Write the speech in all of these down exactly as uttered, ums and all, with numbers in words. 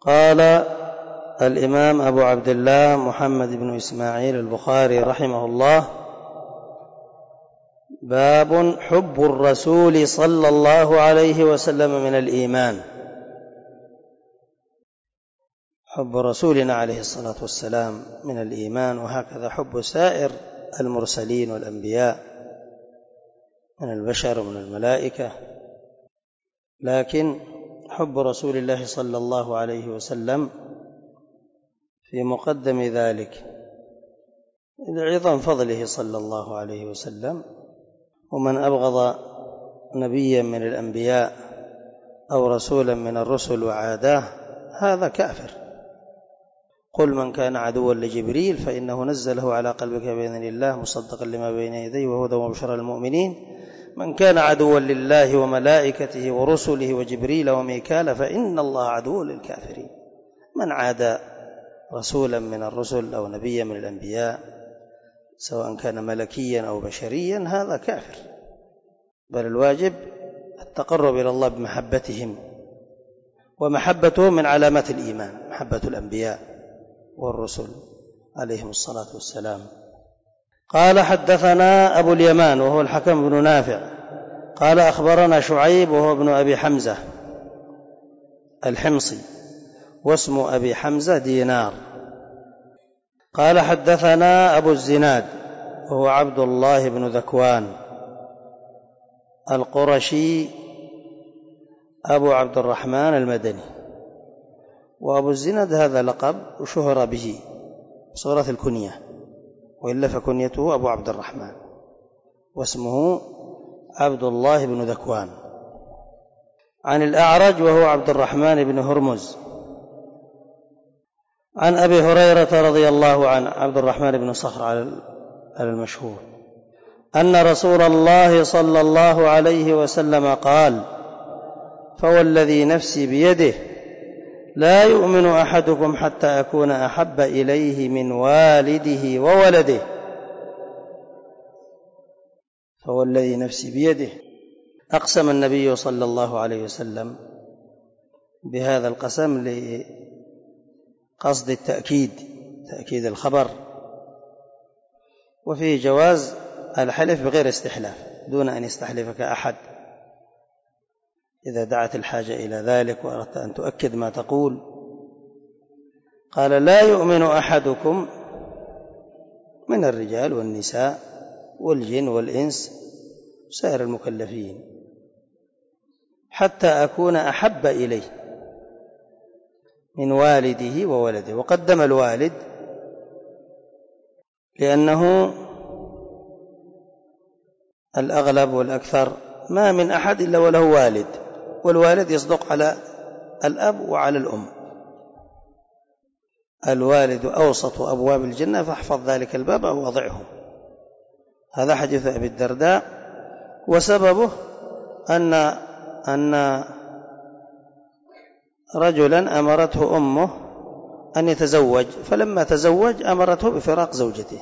قال الإمام أبو عبد الله محمد بن إسماعيل البخاري رحمه الله: باب حب الرسول صلى الله عليه وسلم من الإيمان. حب رسولنا عليه الصلاة والسلام من الإيمان، وهكذا حب سائر المرسلين والأنبياء من البشر ومن الملائكة، لكن حب رسول الله صلى الله عليه وسلم في مقدم ذلك لعظم فضله صلى الله عليه وسلم. ومن أبغض نبيا من الأنبياء أو رسولا من الرسل وعاداه هذا كافر. قل من كان عدوا لجبريل فإنه نزله على قلبك بإذن الله مصدقا لما بين يديه وهدى وبشرى للمؤمنين. من كان عدوا لله وملائكته ورسله وجبريل وميكال فإن الله عدو للكافرين. من عادى رسولا من الرسل أو نبيا من الأنبياء سواء كان ملكيا أو بشريا هذا كافر، بل الواجب التقرب إلى الله بمحبتهم، ومحبتهم من علامات الإيمان، محبة الأنبياء والرسل عليهم الصلاة والسلام. قال: حدثنا أبو اليمان وهو الحكم بن نافع قال: أخبرنا شعيب وهو ابن أبي حمزة الحمصي، واسم أبي حمزة دينار. قال: حدثنا أبو الزناد وهو عبد الله بن ذكوان القرشي أبو عبد الرحمن المدني. وأبو الزناد هذا لقب وشهر به صورة الكنية، وإلا فكنيته أبو عبد الرحمن، واسمه عبد الله بن ذكوان. عن الأعرج وهو عبد الرحمن بن هرمز عن أبي هريرة رضي الله عنه، عبد الرحمن بن صخر على المشهور، أن رسول الله صلى الله عليه وسلم قال: فوالذي نفسي بيده لا يؤمن أحدكم حتى أكون أحب إليه من والده وولده. فوالذي نفسي بيده، أقسم النبي صلى الله عليه وسلم بهذا القسم لقصد التأكيد، تأكيد الخبر، وفيه جواز الحلف بغير استحلاف دون أن يستحلفك أحد إذا دعت الحاجة إلى ذلك وأردت أن تؤكد ما تقول. قال: لا يؤمن أحدكم من الرجال والنساء والجن والإنس سائر المكلفين حتى أكون أحب إليه من والده وولده. وقدم الوالد لأنه الأغلب والأكثر ما من أحد إلا وله والد، والوالد يصدق على الأب وعلى الأم. الوالد أوسط أبواب الجنة فاحفظ ذلك الباب أو وضعه. هذا حديث أبي الدرداء، وسببه أن أن رجلا أمرته أمه أن يتزوج، فلما تزوج أمرته بفراق زوجته،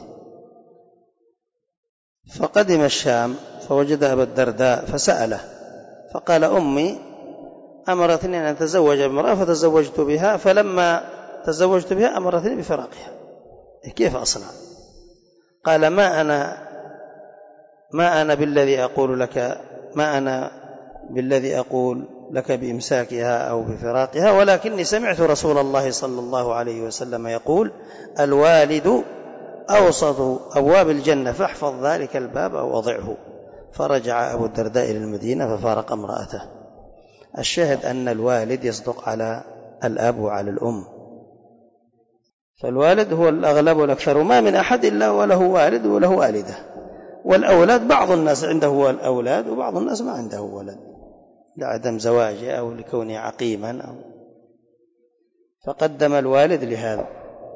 فقدم الشام فوجد أبا الدرداء فسأله فقال: أمي أمرتني أن أتزوج بامرأة فتزوجت بها، فلما تزوجت بها أمرتني بفراقها، كيف أصنع؟ قال: ما أنا ما أنا بالذي أقول لك ما أنا بالذي أقول لك بإمساكها أو بفراقها، ولكني سمعت رسول الله صلى الله عليه وسلم يقول: الوالد أوسط أبواب الجنة فاحفظ ذلك الباب أو وضعه. فرجع أبو الدرداء إلى المدينة ففارق امرأته. الشاهد أن الوالد يصدق على الأب وعلى الأم، فالوالد هو الأغلب والأكثر، ما من أحد إلا وله والد وله والدة. والأولاد بعض الناس عنده الأولاد وبعض الناس ما عنده ولد لعدم زواجه أو لكونه عقيما أو فقدم الوالد لهذا.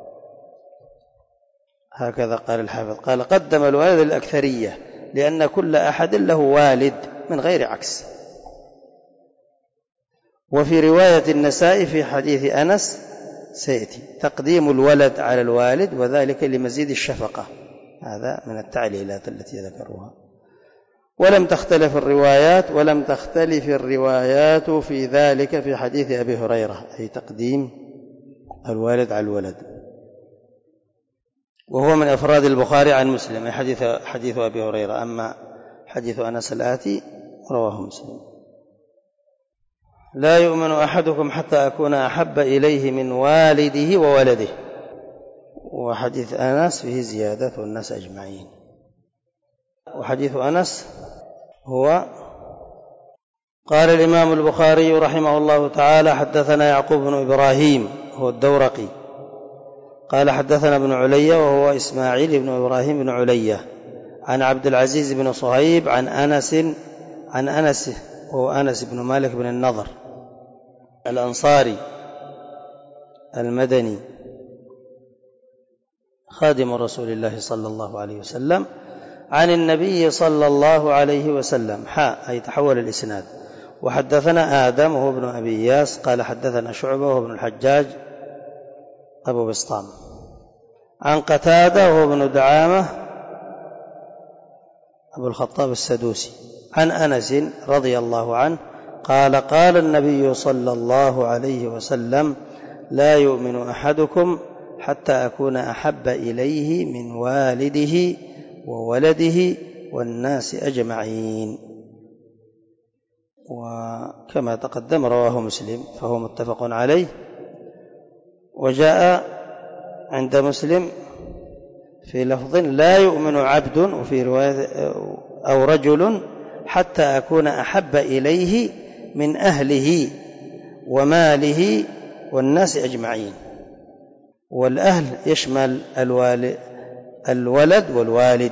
هكذا قال الحافظ، قال: قدم الوالد للأكثرية لأن كل أحد له والد من غير عكس. وفي رواية النسائي في حديث أنس سيأتي تقديم الولد على الوالد، وذلك لمزيد الشفقة. هذا من التعليلات التي ذكروها. ولم تختلف الروايات ولم تختلف الروايات في ذلك في حديث أبي هريرة، أي تقديم الوالد على الولد. وهو من أفراد البخاري عن مسلم، حديث حديث أبي هريرة. أما حديث أنس الآتي رواه مسلم: لا يؤمن أحدكم حتى أكون أحب إليه من والده وولده. وحديث أنس فيه زيادة والناس أجمعين. وحديث أنس هو: قال الإمام البخاري رحمه الله تعالى: حدثنا يعقوب بن إبراهيم هو الدورقي قال حدثنا ابن علي وهو إسماعيل بن إبراهيم بن علية عن عبد العزيز بن صهيب عن أنس عن أنس وهو أنس بن مالك بن النضر الأنصاري المدني خادم رسول الله صلى الله عليه وسلم عن النبي صلى الله عليه وسلم حاء أي تحول الإسناد. وحدثنا آدم وهو ابن أبي إياس قال حدثنا شعبة وهو ابن الحجاج أبو بسطام عن قتادة وهو ابن دعامة أبو الخطاب السدوسي عن أنس رضي الله عنه قال: قال النبي صلى الله عليه وسلم: لا يؤمن أحدكم حتى أكون أحب إليه من والده وولده والناس أجمعين. وكما تقدم رواه مسلم فهو متفق عليه. وجاء عند مسلم في لفظ: لا يؤمن عبد، وفي رواية أو رجل، حتى أكون أحب إليه من أهله وماله والناس أجمعين. والأهل يشمل الولد والوالد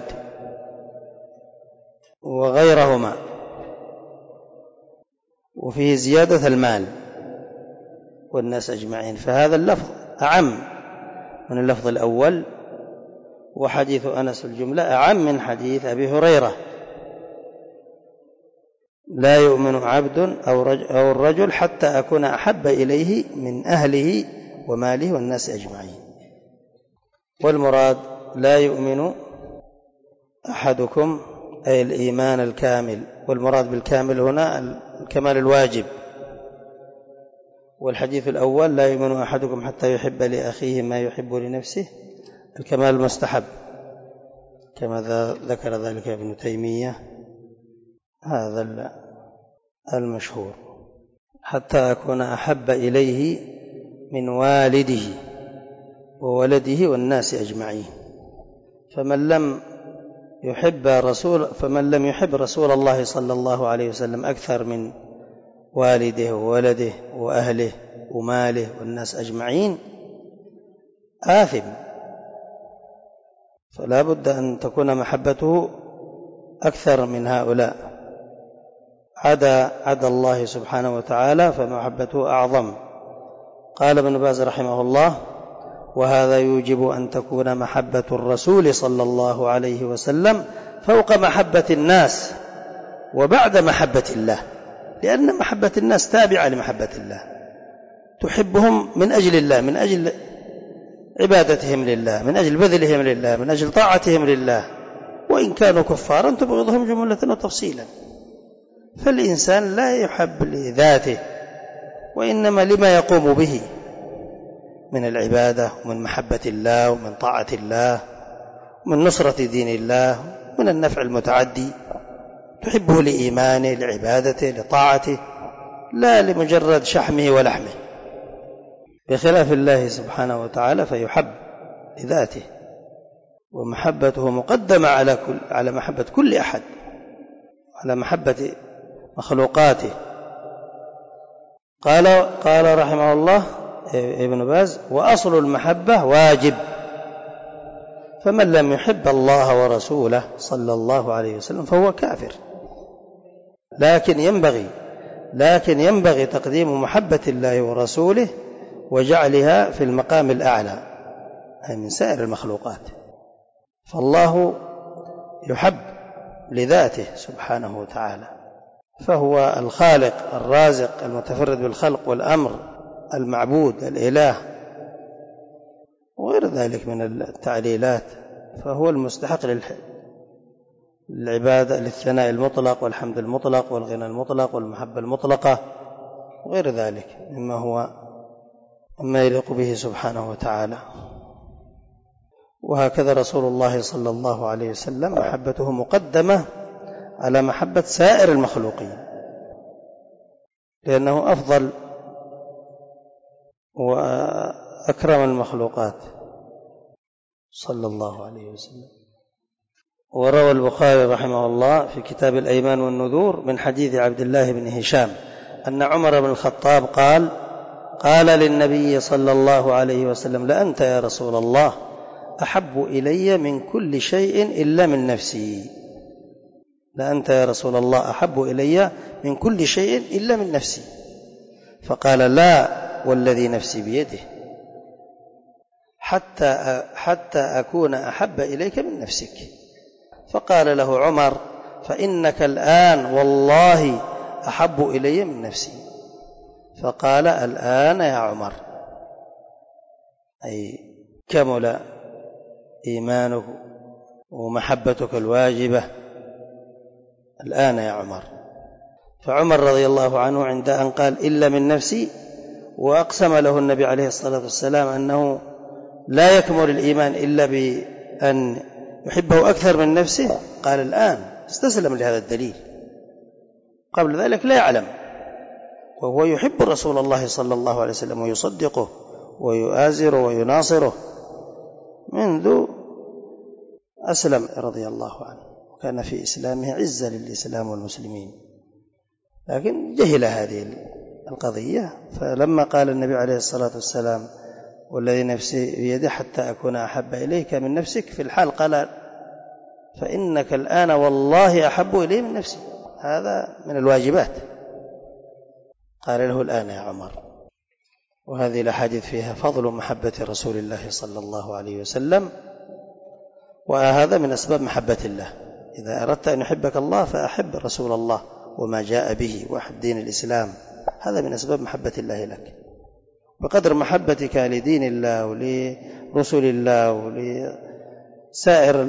وغيرهما، وفيه زيادة المال والناس أجمعين، فهذا اللفظ أعم من اللفظ الأول. وحديث أنس الجملة أعم من حديث أبي هريرة: لا يؤمن عبد أو الرجل حتى أكون أحب إليه من أهله وماله والناس أجمعين. والمراد لا يؤمن أحدكم أي الإيمان الكامل، والمراد بالكامل هنا الكمال الواجب. والحديث الأول: لا يؤمن أحدكم حتى يحب لأخيه ما يحب لنفسه، الكمال المستحب كما ذكر ذلك ابن تيمية، هذا المشهور: حتى أكون أحب إليه من والده وولده والناس أجمعين. فمن لم يحب رسول فمن لم يحب رسول الله صلى الله عليه وسلم أكثر من والده وولده وأهله وماله والناس أجمعين آثم، فلا بد أن تكون محبته أكثر من هؤلاء. عدا عدا الله سبحانه وتعالى فمحبته أعظم. قال ابن باز رحمه الله: وهذا يوجب أن تكون محبة الرسول صلى الله عليه وسلم فوق محبة الناس وبعد محبة الله، لأن محبة الناس تابعة لمحبة الله، تحبهم من أجل الله، من أجل عبادتهم لله، من أجل بذلهم لله، من أجل طاعتهم لله، وإن كانوا كفارا تبغضهم جملة وتفصيلا. فالإنسان لا يحب لذاته، وإنما لما يقوم به من العبادة ومن محبة الله ومن طاعة الله ومن نصرة دين الله ومن النفع المتعدي. تحبه لإيمانه، لعبادته، لطاعته، لا لمجرد شحمه ولحمه، بخلاف الله سبحانه وتعالى فيحب لذاته، ومحبته مقدمة على كل على محبة كل أحد، على محبة مخلوقاته. قال قال رحمه الله ابن باز: وأصل المحبة واجب، فمن لم يحب الله ورسوله صلى الله عليه وسلم فهو كافر. لكن ينبغي لكن ينبغي تقديم محبة الله ورسوله وجعلها في المقام الأعلى، أي من سائر المخلوقات. فالله يحب لذاته سبحانه وتعالى، فهو الخالق الرازق المتفرد بالخلق والأمر، المعبود الإله، وغير ذلك من التعليلات. فهو المستحق للعبادة، للثناء المطلق والحمد المطلق والغنى المطلق والمحبة المطلقة وغير ذلك مما هو مما يليق به سبحانه وتعالى. وهكذا رسول الله صلى الله عليه وسلم محبته مقدمة على محبة سائر المخلوقين، لأنه أفضل وأكرم المخلوقات صلى الله عليه وسلم. وروى البخاري رحمه الله في كتاب الأيمان والنذور من حديث عبد الله بن هشام أن عمر بن الخطاب قال قال للنبي صلى الله عليه وسلم: لأنت يا رسول الله أحب إلي من كل شيء إلا من نفسي. لأنت يا رسول الله أحب إلي من كل شيء إلا من نفسي. فقال: لا والذي نفسي بيده حتى حتى أكون أحب إليك من نفسك. فقال له عمر: فإنك الآن والله أحب إلي من نفسي. فقال: الآن يا عمر، أي كمل إيمانه ومحبتك الواجبة الآن يا عمر. فعمر رضي الله عنه عند أن قال إلا من نفسي، وأقسم له النبي عليه الصلاة والسلام أنه لا يكمل الإيمان إلا بأن يحبه أكثر من نفسه، قال الآن استسلم لهذا الدليل. قبل ذلك لا يعلم، وهو يحب رسول الله صلى الله عليه وسلم ويصدقه ويؤازره ويناصره منذ أسلم رضي الله عنه، وكان في إسلامه عزة للإسلام والمسلمين، لكن جهل هذه القضية. فلما قال النبي عليه الصلاة والسلام: والذي نفسي بيده حتى أكون أحب إليك من نفسك، في الحال قال: فإنك الآن والله أحب إلي من نفسي. هذا من الواجبات. قال له: الآن يا عمر. وهذه الأحاديث فيها فضل محبة رسول الله صلى الله عليه وسلم، وهذا من أسباب محبة الله. إذا أردت أن يحبك الله فأحب رسول الله وما جاء به وأحب دين الإسلام، هذا من أسباب محبة الله لك. بقدر محبتك لدين الله ولرسول الله ولسائر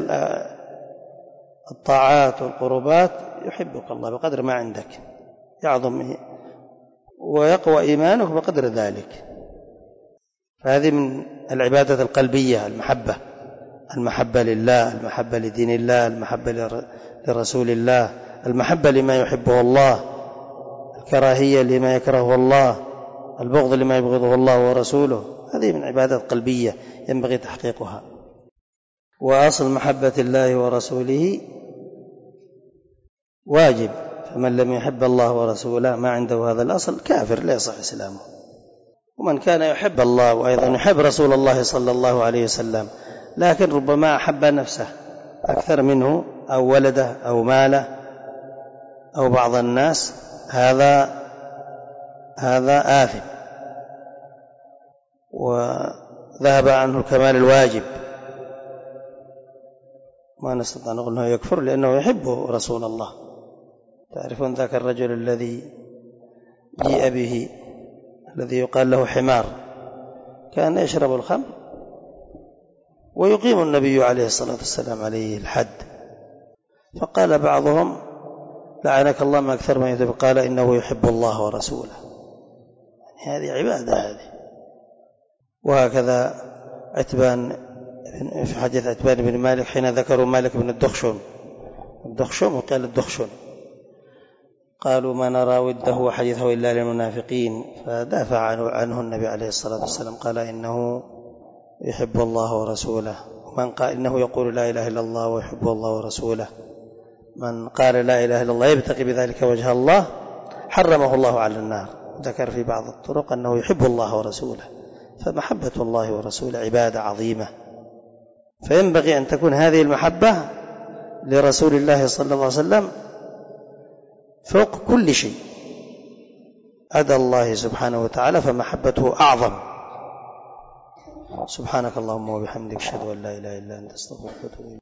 الطاعات والقربات يحبك الله بقدر ما عندك، يعظم ويقوى إيمانك بقدر ذلك. فهذه من العبادة القلبية، المحبة المحبة لله، المحبة لدين الله، المحبة لرسول الله، المحبة لما يحبه الله، الكراهية لما يكرهه الله، البغض لما يبغضه الله ورسوله. هذه من عبادة قلبية ينبغي تحقيقها. وأصل محبة الله ورسوله واجب، فمن لم يحب الله ورسوله ما عنده هذا الأصل كافر لا يصح إسلامه. ومن كان يحب الله وأيضا يحب رسول الله صلى الله عليه وسلم، لكن ربما أحب نفسه أكثر منه أو ولده أو ماله أو بعض الناس، هذا هذا آثم وذهب عنه الكمال الواجب. ما نستطيع نقول أنه يكفر لأنه يحب رسول الله. تعرفون ذاك الرجل الذي جيء به الذي يقال له حمار، كان يشرب الخمر ويقيم النبي عليه الصلاة والسلام عليه الحد، فقال بعضهم: لعنك الله ما أكثر ما يذهب، قال: إنه يحب الله ورسوله. يعني هذه عبادة هذه. وهكذا عتبان في حديث عتبان بن مالك حين ذكروا مالك بن الدخشم الدخشم وقال الدخشم، قالوا: ما نرى وده وحديثه إلا للمنافقين، فدافع عنه النبي عليه الصلاة والسلام، قال: إنه يحب الله ورسوله. ومن قال إنه يقول لا إله إلا الله ويحب الله ورسوله، من قال لا إله إلا الله يبتغي بذلك وجه الله حرمه الله على النار. ذكر في بعض الطرق أنه يحب الله ورسوله. فمحبة الله ورسوله عبادة عظيمة، فينبغي أن تكون هذه المحبة لرسول الله صلى الله عليه وسلم فوق كل شيء أدى الله سبحانه وتعالى، فمحبته أعظم. سبحانك اللهم وبحمدك، أشهد أن لا إله إلا أنت، أستغفرك وأتوب إليك.